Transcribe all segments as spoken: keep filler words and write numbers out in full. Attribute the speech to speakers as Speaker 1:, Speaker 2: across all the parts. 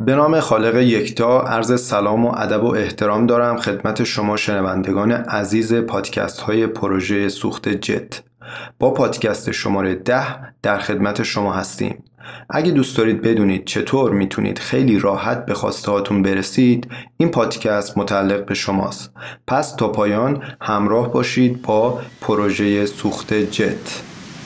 Speaker 1: به نام خالق یکتا عرض سلام و ادب و احترام دارم خدمت شما شنوندگان عزیز پادکست های پروژه سوخت جت. با پادکست شماره ده در خدمت شما هستیم. اگه دوست دارید بدونید چطور میتونید خیلی راحت به خواسته هاتون برسید، این پادکست متعلق به شماست. پس تا پایان همراه باشید با پروژه سوخت جت.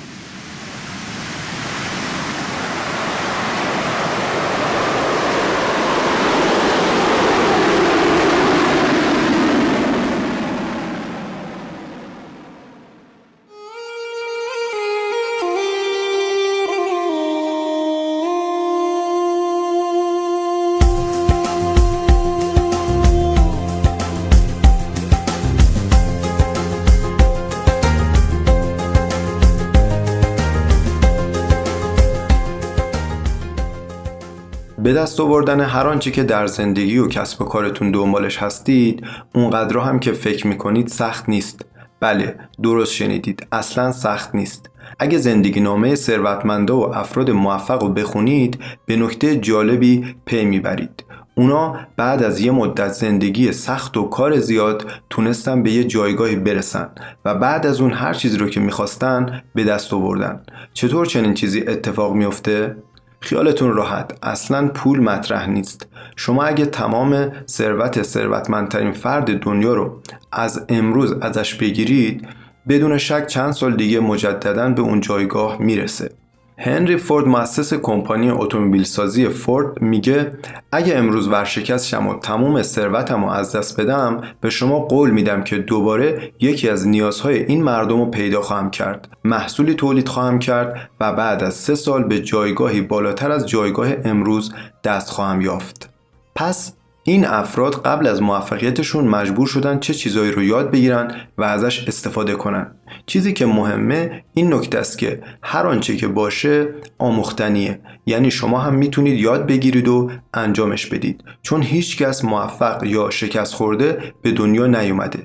Speaker 1: به دست آوردن هر آنچه که در زندگی و کسب و کارتون دنبالش هستید، اونقدر هم که فکر میکنید سخت نیست. بله، درست شنیدید، اصلا سخت نیست. اگه زندگی نامه ثروتمندا و افراد موفق رو بخونید، به نکته جالبی پی میبرید. اونا بعد از یه مدت زندگی سخت و کار زیاد تونستن به یه جایگاهی برسن و بعد از اون هر چیزی رو که میخواستن به دست آوردن. چطور چنین چیزی اتفاق میفته؟ خیالتون راحت، اصلاً پول مطرح نیست. شما اگه تمام ثروت ثروتمندترین فرد دنیا رو از امروز ازش بگیرید، بدون شک چند سال دیگه مجدداً به اون جایگاه میرسه. هنری فورد، مؤسس کمپانی اتومبیل سازی فورد، میگه اگه امروز ورشکست شم و تمام ثروتم رو از دست بدم، به شما قول میدم که دوباره یکی از نیازهای این مردم رو پیدا خواهم کرد، محصولی تولید خواهم کرد و بعد از سه سال به جایگاهی بالاتر از جایگاه امروز دست خواهم یافت. پس این افراد قبل از موفقیتشون مجبور شدن چه چیزایی رو یاد بگیرن و ازش استفاده کنن. چیزی که مهمه این نکته است که هر آنچه که باشه آموختنیه، یعنی شما هم میتونید یاد بگیرید و انجامش بدید، چون هیچ کس موفق یا شکست خورده به دنیا نیومده.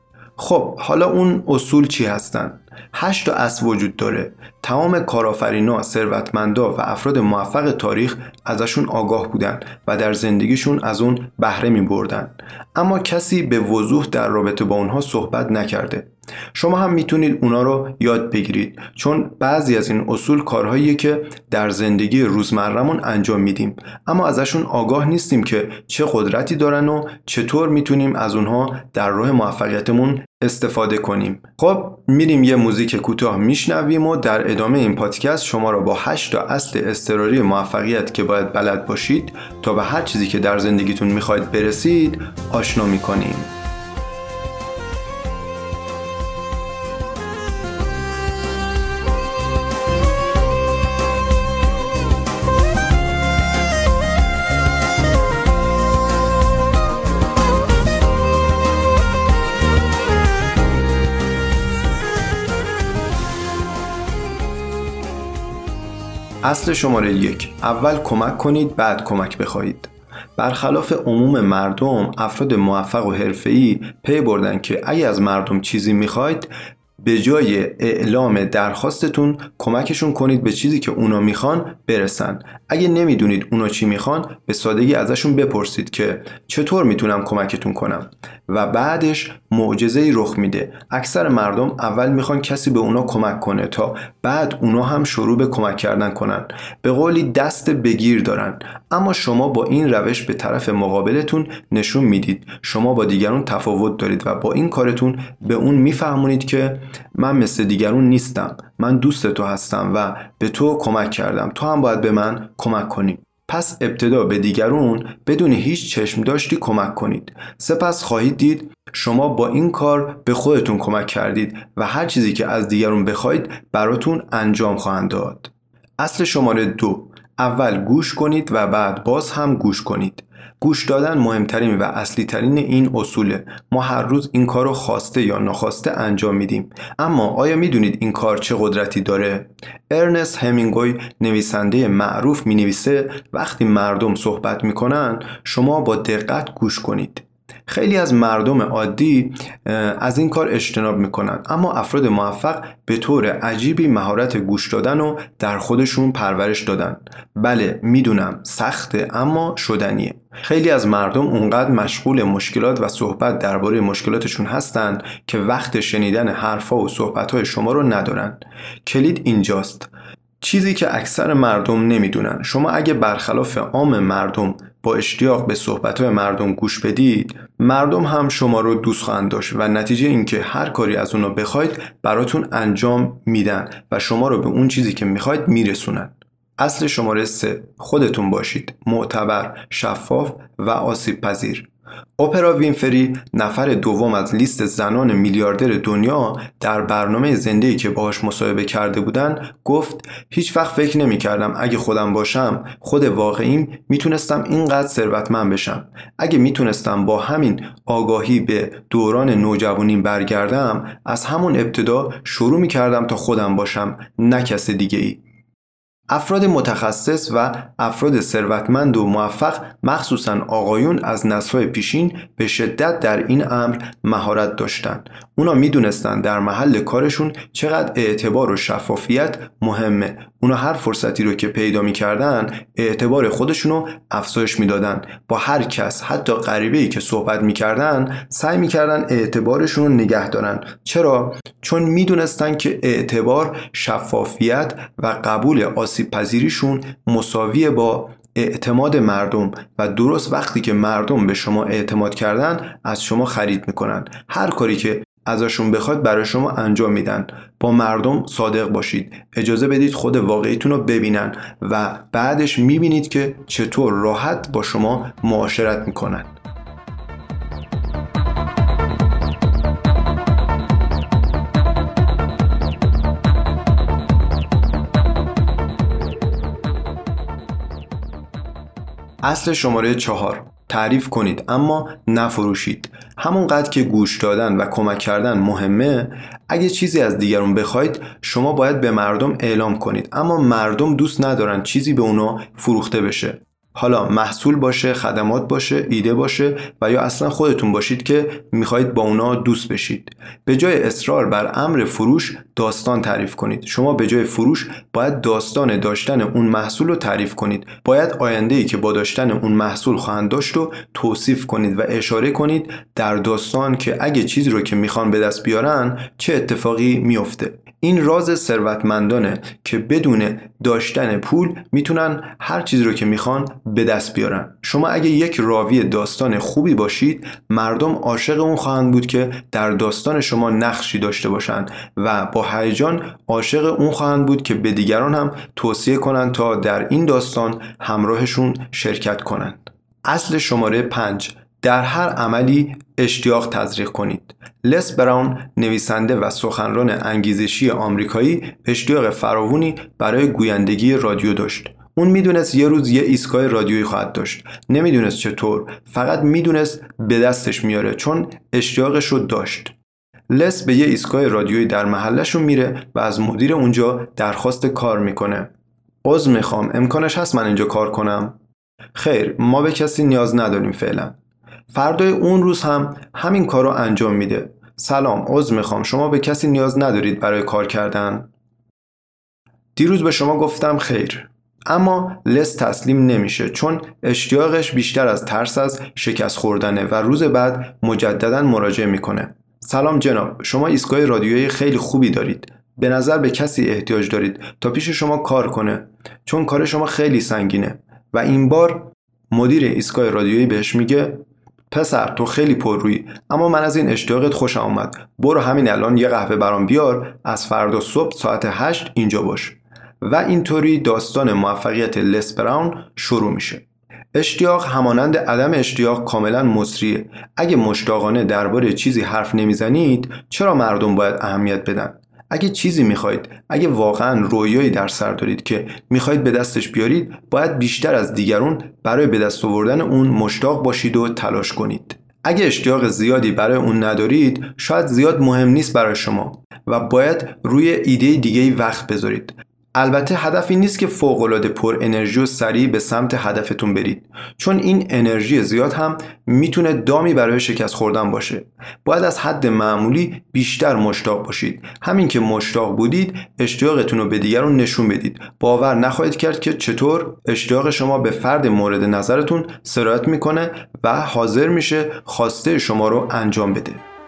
Speaker 1: خب حالا اون اصول چی هستن؟ هشت تا اصل وجود داره. تمام کارآفرینا، ثروتمندا و افراد موفق تاریخ ازشون آگاه بودن و در زندگیشون از اون بهره می بردن، اما کسی به وضوح در رابطه با اونها صحبت نکرده. شما هم میتونید اونا رو یاد بگیرید، چون بعضی از این اصول کارهاییه که در زندگی روزمره‌مون انجام میدیم، اما ازشون آگاه نیستیم که چه قدرتی دارن و چطور میتونیم از اونها در راه موفقیتمون استفاده کنیم. خب میریم یه موزیک کوتاه میشنویم و در ادامه این پادکست شما را با هشت تا اصل اضطراری موفقیت که باید بلد باشید تا به هر چیزی که در زندگیتون میخواید برسید آشنا میکنیم. اصل شماره یک، اول کمک کنید بعد کمک بخواهید. برخلاف عموم مردم، افراد موفق و حرفه‌ای پی بردن که اگه از مردم چیزی میخواید، به جای اعلام درخواستتون کمکشون کنید به چیزی که اونا میخوان برسن. اگه نمیدونید اونا چی میخوان، به سادگی ازشون بپرسید که چطور میتونم کمکتون کنم و بعدش معجزه‌ای رخ میده. اکثر مردم اول میخوان کسی به اونا کمک کنه تا بعد اونا هم شروع به کمک کردن کنن. به قولی دست بگیر دارن. اما شما با این روش به طرف مقابلتون نشون میدید شما با دیگران تفاوت دارید و با این کارتون به اون میفهمونید که من مثل دیگرون نیستم، من دوست تو هستم و به تو کمک کردم، تو هم باید به من کمک کنی. پس ابتدا به دیگرون بدون هیچ چشم داشتی کمک کنید. سپس خواهید دید شما با این کار به خودتون کمک کردید و هر چیزی که از دیگرون بخواید براتون انجام خواهند داد. اصل شماره دو، اول گوش کنید و بعد باز هم گوش کنید. گوش دادن مهمترین و اصلی ترین این اصوله. ما هر روز این کار رو خواسته یا ناخواسته انجام میدیم، اما آیا میدونید این کار چه قدرتی داره؟ ارنست همینگوی نویسنده معروف می نویسه وقتی مردم صحبت میکنن شما با دقت گوش کنید. خیلی از مردم عادی از این کار اجتناب میکنن، اما افراد موفق به طور عجیبی مهارت گوش دادن رو در خودشون پرورش دادن. بله میدونم سخته اما شدنیه. خیلی از مردم اونقدر مشغول مشکلات و صحبت درباره مشکلاتشون هستن که وقت شنیدن حرفا و صحبت‌های شما رو ندارن. کلید اینجاست. چیزی که اکثر مردم نمیدونن، شما اگه برخلاف عام مردم با اشتیاق به صحبت‌های مردم گوش بدید، مردم هم شما رو دوست خواهند داشت و نتیجه این که هر کاری از اونا بخواید براتون انجام میدن و شما رو به اون چیزی که میخواید میرسونن. اصل شماره سه، خودتون باشید، معتبر، شفاف و آسیب پذیر. اپرا وینفری، نفر دوم از لیست زنان میلیاردر دنیا، در برنامه زنده‌ای که باهاش مصاحبه کرده بودن گفت هیچ وقت فکر نمی کردم اگه خودم باشم، خود واقعیم، میتونستم اینقدر ثروتمند بشم. اگه میتونستم با همین آگاهی به دوران نوجوانیم برگردم، از همون ابتدا شروع میکردم تا خودم باشم، نه کس دیگه ای. افراد متخصص و افراد ثروتمند و موفق، مخصوصاً آقایون از نسل‌های پیشین، به شدت در این امر مهارت داشتن. اونا میدونستن در محل کارشون چقدر اعتبار و شفافیت مهمه. اونا هر فرصتی رو که پیدا میکردن اعتبار خودشونو افزایش میدادن. با هر کس، حتی غریبه‌ای که صحبت میکردن، سعی میکردن اعتبارشون رو نگه دارن. چرا؟ چون میدونستن که اعتبار، شفافیت و قبول آسیب پذیریشون مساویه با اعتماد مردم و درست وقتی که مردم به شما اعتماد کردن از شما خرید میکنن. هر کاری که ازشون بخواد برای شما انجام میدن. با مردم صادق باشید، اجازه بدید خود واقعیتون رو ببینن و بعدش میبینید که چطور راحت با شما معاشرت میکنن. اصل شماره چهار، تعریف کنید اما نفروشید. همونقدر که گوش دادن و کمک کردن مهمه، اگه چیزی از دیگرون بخواید شما باید به مردم اعلام کنید، اما مردم دوست ندارن چیزی به اونا فروخته بشه. حالا محصول باشه، خدمات باشه، ایده باشه و یا اصلا خودتون باشید که میخواید با اونا دوست بشید. به جای اصرار بر امر فروش، داستان تعریف کنید. شما به جای فروش باید داستان داشتن اون محصول رو تعریف کنید. باید آینده‌ای که با داشتن اون محصول خواهند داشت رو توصیف کنید و اشاره کنید در داستان که اگه چیزی رو که میخوان به دست بیارن چه اتفاقی میفته. این راز ثروتمندانه که بدون داشتن پول میتونن هر چیزی رو که میخوان به دست بیارن. شما اگه یک راوی داستان خوبی باشید، مردم عاشق اون خواهند بود که در داستان شما نقشی داشته باشن و با هیجان عاشق اون خواهند بود که به دیگران هم توصیه کنند تا در این داستان همراهشون شرکت کنند. اصل شماره پنج، در هر عملی اشتیاق تزریق کنید. لس براون، نویسنده و سخنران انگیزشی آمریکایی، اشتیاق فراوانی برای گویندگی رادیو داشت. اون میدونست یه روز یه ایستگاه رادیویی خواهد داشت. نمیدونست چطور، فقط میدونست به دستش میاره چون اشتیاقش رو داشت. لس به یه ایستگاه رادیویی در محلشون میره و از مدیر اونجا درخواست کار میکنه. عذر میخوام، امکانش هست من اینجا کار کنم؟ خیر، ما به کسی نیاز نداریم فعلا. فردای اون روز هم همین کار رو انجام میده. سلام، عذر میخوام، شما به کسی نیاز ندارید برای کار کردن؟ دیروز به شما گفتم خیر. اما لس تسلیم نمیشه چون اشتیاقش بیشتر از ترس از شکست خوردنه و روز بعد مجددا مراجعه میکنه. سلام جناب، شما ایستگاه رادیویی خیلی خوبی دارید. به نظر به کسی احتیاج دارید تا پیش شما کار کنه چون کار شما خیلی سنگینه. و این بار مدیر ایستگاه رادیویی بهش میگه پسر تو خیلی پررویی، اما من از این اشتیاقت خوشم اومد. برو همین الان یه قهوه برام بیار، از فردا صبح ساعت هشت اینجا باش. و اینطوری داستان موفقیت لس براون شروع میشه. اشتیاق همانند عدم اشتیاق کاملا مصریه. اگه مشتاقانه درباره چیزی حرف نمیزنید، چرا مردم باید اهمیت بدن؟ اگه چیزی میخواید، اگه واقعا رویایی در سر دارید که میخواید به دستش بیارید، باید بیشتر از دیگران برای به دست آوردن اون مشتاق باشید و تلاش کنید. اگه اشتیاق زیادی برای اون ندارید، شاید زیاد مهم نیست برای شما و باید روی ایده دیگه‌ای وقت بذارید. البته هدف این نیست که فوق‌العاده پر انرژی و سریع به سمت هدفتون برید، چون این انرژی زیاد هم میتونه دامی برای شکست خوردن باشه. باید از حد معمولی بیشتر مشتاق باشید. همین که مشتاق بودید، اشتیاقتون رو به دیگران نشون بدید. باور نخواهید کرد که چطور اشتیاق شما به فرد مورد نظرتون سرایت میکنه و حاضر میشه خواسته شما رو انجام بده.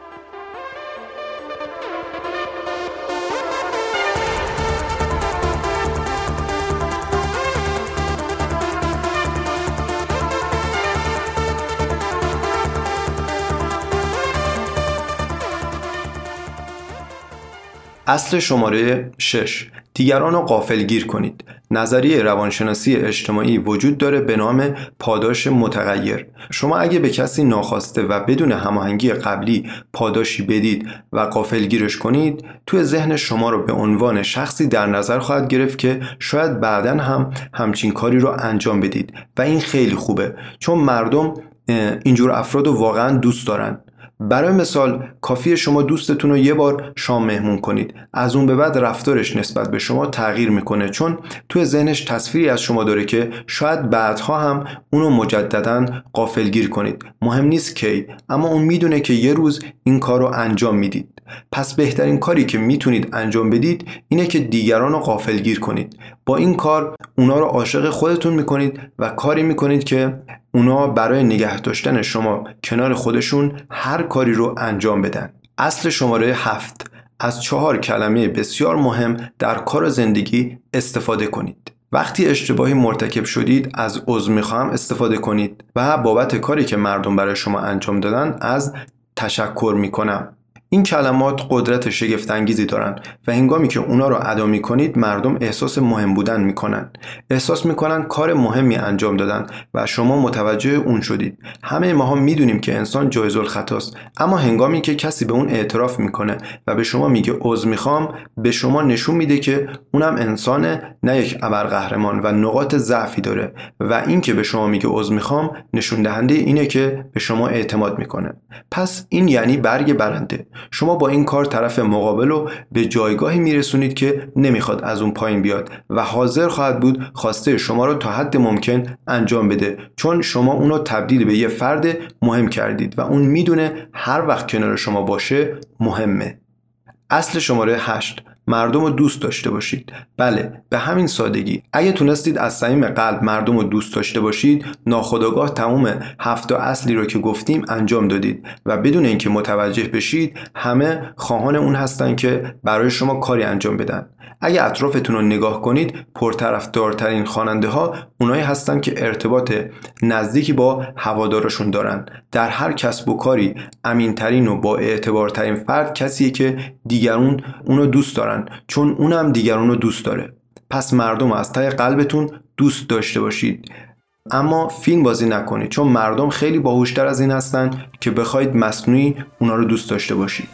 Speaker 1: اصل شماره شش، دیگران رو غافلگیر کنید. نظریه روانشناسی اجتماعی وجود داره به نام پاداش متغیر. شما اگه به کسی ناخواسته و بدون هماهنگی قبلی پاداشی بدید و غافلگیرش کنید، توی ذهن شما رو به عنوان شخصی در نظر خواهد گرفت که شاید بعداً هم همچین کاری رو انجام بدید و این خیلی خوبه، چون مردم اینجور افراد رو واقعاً دوست دارن. برای مثال کافیه شما دوستتون رو یه بار شام مهمون کنید، از اون به بعد رفتارش نسبت به شما تغییر میکنه، چون توی ذهنش تصویری از شما داره که شاید بعدها هم اونو مجدداً غافلگیر کنید. مهم نیست کی، اما اون میدونه که یه روز این کار رو انجام میدید. پس بهترین کاری که میتونید انجام بدید اینه که دیگران رو غافلگیر کنید. با این کار اونا رو عاشق خودتون میکنید و کاری میکنید که اونا برای نگه داشتن شما کنار خودشون هر کاری رو انجام بدن. اصل شماره هفت، از چهار کلمه بسیار مهم در کار و زندگی استفاده کنید. وقتی اشتباهی مرتکب شدید از عذر میخوام استفاده کنید و بابت کاری که مردم برای شما انجام دادن از تشکر میکنم. این کلمات قدرت شگفت انگیزی دارن و هنگامی که اونا رو ادا میکنید مردم احساس مهم بودن میکنن. احساس میکنن کار مهمی انجام دادن و شما متوجه اون شدید. همه ماها میدونیم که انسان جایز الخطاست، اما هنگامی که کسی به اون اعتراف میکنه و به شما میگه عذر میخوام، به شما نشون میده که اونم انسانه، نه یک ابرقهرمان و نقاط ضعفی داره و این که به شما میگه عذر میخوام نشون دهنده اینه که به شما اعتماد میکنه. پس این یعنی برگ برنده. شما با این کار طرف مقابل رو به جایگاهی میرسونید که نمیخواد از اون پایین بیاد و حاضر خواهد بود خواسته شما رو تا حد ممکن انجام بده، چون شما اونو تبدیل به یه فرد مهم کردید و اون میدونه هر وقت کنار شما باشه مهمه. اصل شماره هشت، مردم رو دوست داشته باشید. بله، به همین سادگی. اگه تونستید از صمیم قلب مردم رو دوست داشته باشید، ناخودآگاه تمام هفت اصلی رو که گفتیم انجام دادید و بدون اینکه متوجه بشید همه خواهان اون هستن که برای شما کاری انجام بدن. اگه اطرافتون رو نگاه کنید، پرطرفدارترین خواننده ها اونایی هستن که ارتباط نزدیکی با هوادارشون دارن. در هر کسب و کاری امینترین و با اعتبارترین فرد کسیه که دیگرون اونو دوست دارن، چون اونم دیگرون رو دوست داره. پس مردم از ته قلبتون دوست داشته باشید، اما فیلم بازی نکنید، چون مردم خیلی باهوشتر از این هستن که بخواید مصنوعی اونا رو دوست داشته باشید.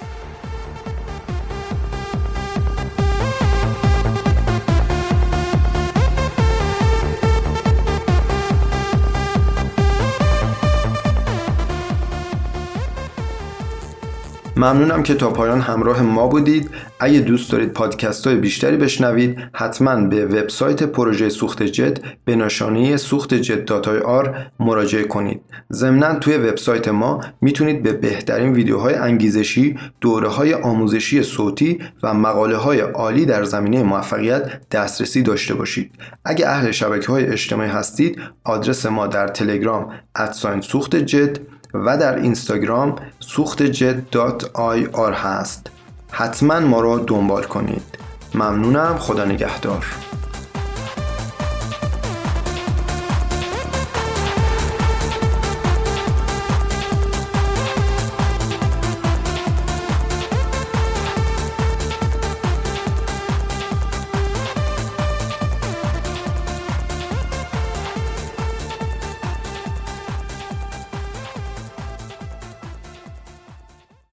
Speaker 1: ممنونم که تا پایان همراه ما بودید. اگه دوست دارید پادکست های بیشتری بشنوید، حتما به وبسایت پروژه سوخت جت به نشانه سوخت جت دات آی آر مراجعه کنید. ضمناً توی وبسایت ما میتونید به بهترین ویدیوهای انگیزشی، دوره‌های آموزشی صوتی و مقاله‌های عالی در زمینه موفقیت دسترسی داشته باشید. اگه اهل شبکه‌های اجتماعی هستید، آدرس ما در تلگرام ات سوخت جت و در اینستاگرام سوخت جت دات آی آر هست. حتما ما رو دنبال کنید. ممنونم. خدا نگهدار.